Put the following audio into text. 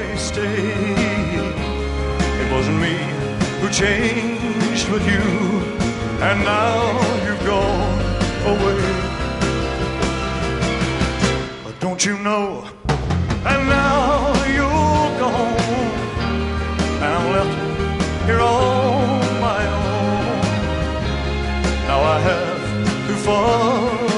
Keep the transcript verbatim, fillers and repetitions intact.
stay. It wasn't me who changed with you, and now you've gone away. But don't you know, and now you're gone, and I'm left here on my own. Now I have to fall